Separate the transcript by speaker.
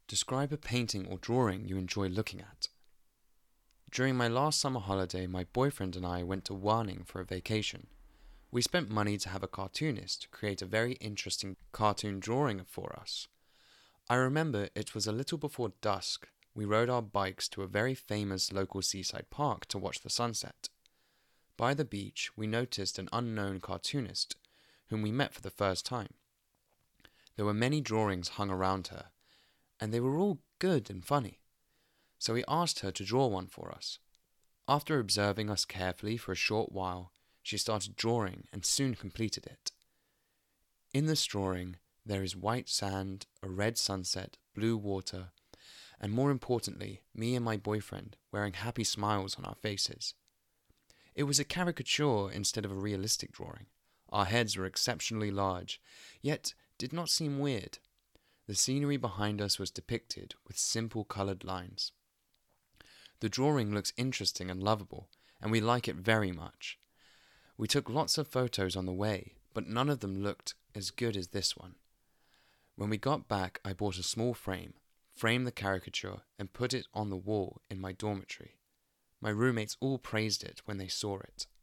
Speaker 1: Describe a painting or drawing you enjoy looking at. During my last summer holiday, my boyfriend and I went to Warning for a vacation. We spent money to have a cartoonist create a very interesting cartoon drawing for us. I remember it was a little before dusk. We rode our bikes to a very famous local seaside park to watch the sunset. By the beach, we noticed an unknown cartoonist, whom we met for the first time. There were many drawings hung around her, and they were all good and funny. So we asked her to draw one for us. After observing us carefully for a short while, she started drawing and soon completed it. In this drawing, there is white sand, a red sunset, blue water, and more importantly, me and my boyfriend wearing happy smiles on our faces. It was a caricature instead of a realistic drawing. Our heads were exceptionally large, yet did not seem weird. The scenery behind us was depicted with simple coloured lines. The drawing looks interesting and lovable, and we like it very much. We took lots of photos on the way, but none of them looked as good as this one. When we got back, I bought a small frame, framed the caricature, and put it on the wall in my dormitory. My roommates all praised it when they saw it.